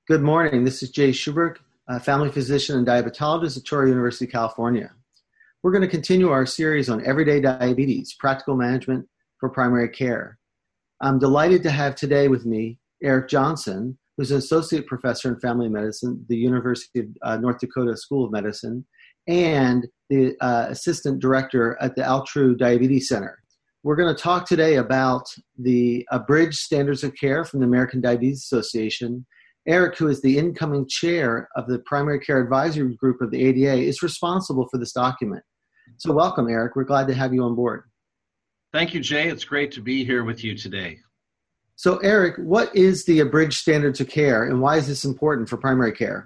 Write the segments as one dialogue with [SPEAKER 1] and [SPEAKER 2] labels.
[SPEAKER 1] Good morning. This is Jay Schuberg, a family physician and diabetologist at Touro University, California. We're going to continue our series on everyday diabetes, practical management for primary care. I'm delighted to have today with me Eric Johnson, who's an associate professor in family medicine at the University of North Dakota School of Medicine and the assistant director at the Altru Diabetes Center. We're going to talk today about the abridged standards of care from the American Diabetes Association. Eric, who is the incoming chair of the primary care advisory group of the ADA, is responsible for this document. So welcome, Eric. We're glad to have you on board.
[SPEAKER 2] Thank you, Jay. It's great to be here with you today.
[SPEAKER 1] So Eric, what is the abridged standards of care and why is this important for primary care?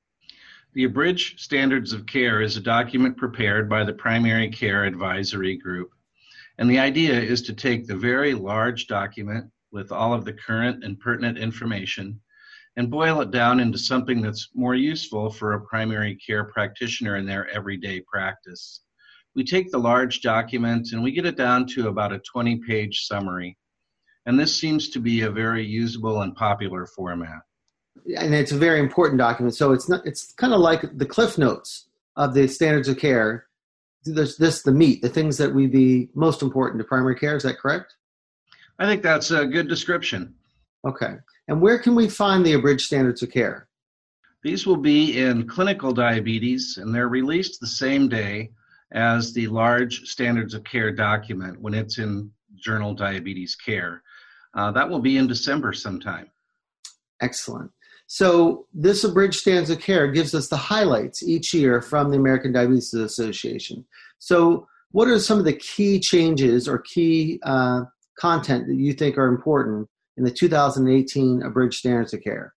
[SPEAKER 2] The abridged standards of care is a document prepared by the primary care advisory group. And the idea is to take the very large document with all of the current and pertinent information and boil it down into something that's more useful for a primary care practitioner in their everyday practice. We take the large document and we get it down to about a 20-page summary. And this seems to be a very usable and popular format.
[SPEAKER 1] And it's a very important document. So it's kind of like the cliff notes of the standards of care. There's the meat, the things that would be most important to primary care. Is that correct?
[SPEAKER 2] I think that's a good description.
[SPEAKER 1] Okay. And where can we find the abridged standards of care?
[SPEAKER 2] These will be in Clinical Diabetes, and they're released the same day as the large standards of care document when it's in Journal Diabetes Care. That will be in December sometime.
[SPEAKER 1] Excellent. So this abridged standards of care gives us the highlights each year from the American Diabetes Association. So what are some of the key changes or key content that you think are important in the 2018 abridged standards of care?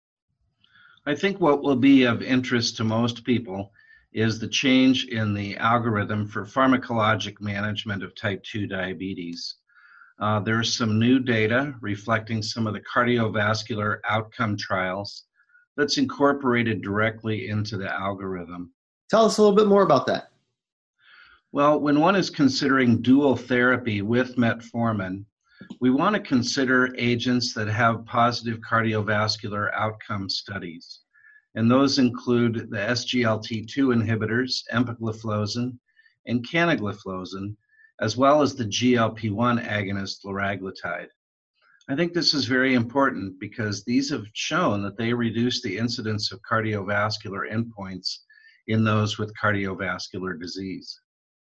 [SPEAKER 2] I think what will be of interest to most people is the change in the algorithm for pharmacologic management of type 2 diabetes. There's some new data reflecting some of the cardiovascular outcome trials that's incorporated directly into the algorithm.
[SPEAKER 1] Tell us a little bit more about that.
[SPEAKER 2] Well, when one is considering dual therapy with metformin, we want to consider agents that have positive cardiovascular outcome studies. And those include the SGLT2 inhibitors, empagliflozin and canagliflozin, as well as the GLP-1 agonist liraglutide. I think this is very important because these have shown that they reduce the incidence of cardiovascular endpoints in those with cardiovascular disease.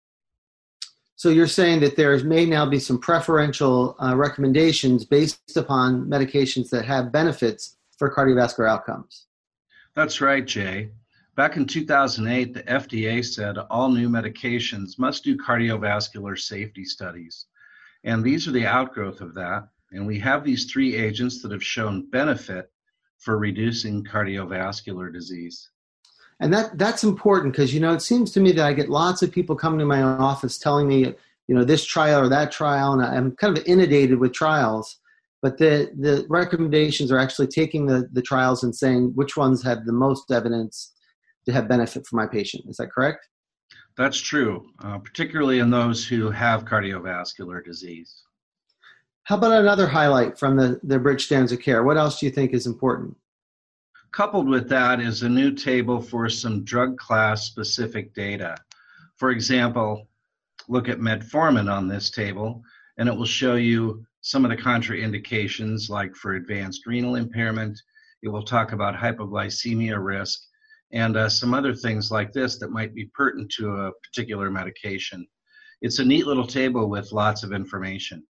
[SPEAKER 1] So you're saying that there may now be some preferential recommendations based upon medications that have benefits for cardiovascular outcomes.
[SPEAKER 2] That's right, Jay. Back in 2008, the FDA said all new medications must do cardiovascular safety studies. And these are the outgrowth of that. And we have these three agents that have shown benefit for reducing cardiovascular disease.
[SPEAKER 1] And that's important because, it seems to me that I get lots of people coming to my office telling me, this trial or that trial, and I'm kind of inundated with trials, but the recommendations are actually taking the trials and saying which ones have the most evidence to have benefit for my patient. Is that correct?
[SPEAKER 2] That's true, particularly in those who have cardiovascular disease.
[SPEAKER 1] How about another highlight from the abridged standards of care? What else do you think is important?
[SPEAKER 2] Coupled with that is a new table for some drug class specific data. For example, look at metformin on this table, and it will show you some of the contraindications, like for advanced renal impairment. It will talk about hypoglycemia risk and some other things like this that might be pertinent to a particular medication. It's a neat little table with lots of information.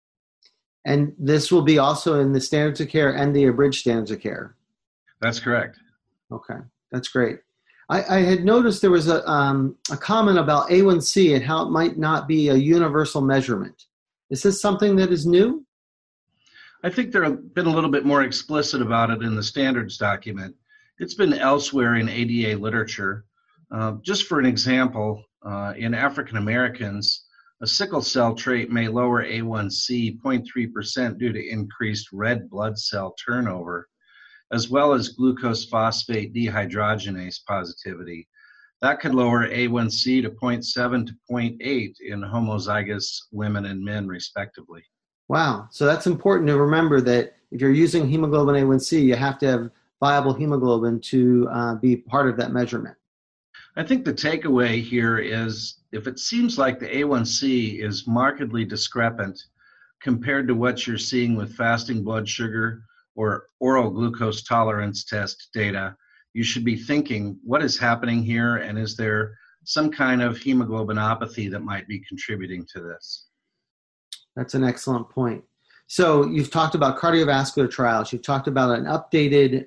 [SPEAKER 1] And this will be also in the standards of care and the abridged standards of care.
[SPEAKER 2] That's correct.
[SPEAKER 1] Okay, that's great. I had noticed there was a comment about A1C and how it might not be a universal measurement. Is this something that is new?
[SPEAKER 2] I think they've been a little bit more explicit about it in the standards document. It's been elsewhere in ADA literature. Just for an example, in African Americans, a sickle cell trait may lower A1C 0.3% due to increased red blood cell turnover, as well as glucose phosphate dehydrogenase positivity. That could lower A1C to 0.7 to 0.8 in homozygous women and men, respectively.
[SPEAKER 1] Wow. So that's important to remember that if you're using hemoglobin A1C, you have to have viable hemoglobin to be part of that measurement.
[SPEAKER 2] I think the takeaway here is if it seems like the A1C is markedly discrepant compared to what you're seeing with fasting blood sugar or oral glucose tolerance test data, you should be thinking, what is happening here, and is there some kind of hemoglobinopathy that might be contributing to this?
[SPEAKER 1] That's an excellent point. So you've talked about cardiovascular trials. You've talked about an updated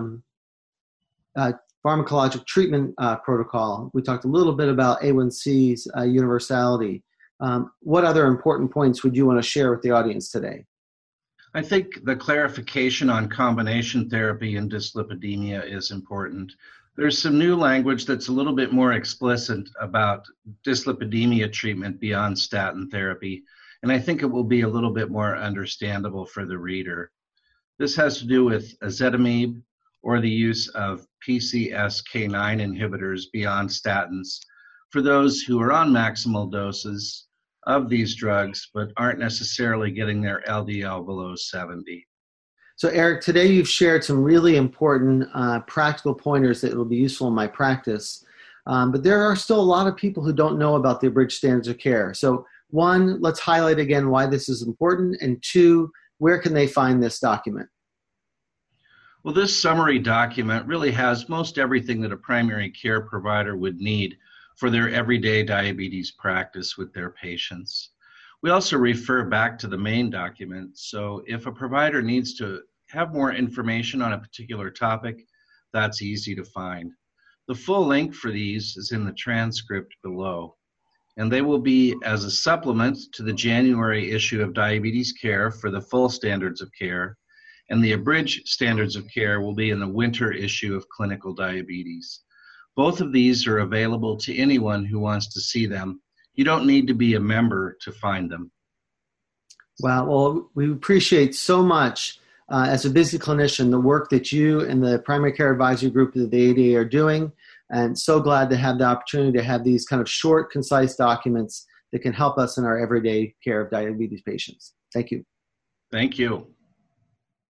[SPEAKER 1] pharmacologic treatment protocol. We talked a little bit about A1C's universality. What other important points would you want to share with the audience today?
[SPEAKER 2] I think the clarification on combination therapy and dyslipidemia is important. There's some new language that's a little bit more explicit about dyslipidemia treatment beyond statin therapy, and I think it will be a little bit more understandable for the reader. This has to do with ezetimibe or the use of PCSK9 inhibitors beyond statins for those who are on maximal doses of these drugs but aren't necessarily getting their LDL below 70.
[SPEAKER 1] So Eric, today you've shared some really important practical pointers that will be useful in my practice, but there are still a lot of people who don't know about the abridged standards of care. So one, let's highlight again why this is important, and two, where can they find this document?
[SPEAKER 2] Well, this summary document really has most everything that a primary care provider would need for their everyday diabetes practice with their patients. We also refer back to the main document, so if a provider needs to have more information on a particular topic, that's easy to find. The full link for these is in the transcript below, and they will be as a supplement to the January issue of Diabetes Care for the full standards of care, and the abridged standards of care will be in the winter issue of Clinical Diabetes. Both of these are available to anyone who wants to see them. You don't need to be a member to find them.
[SPEAKER 1] Wow, well, we appreciate so much as a busy clinician the work that you and the Primary Care Advisory Group of the ADA are doing, and so glad to have the opportunity to have these kind of short, concise documents that can help us in our everyday care of diabetes patients. Thank you.
[SPEAKER 2] Thank you.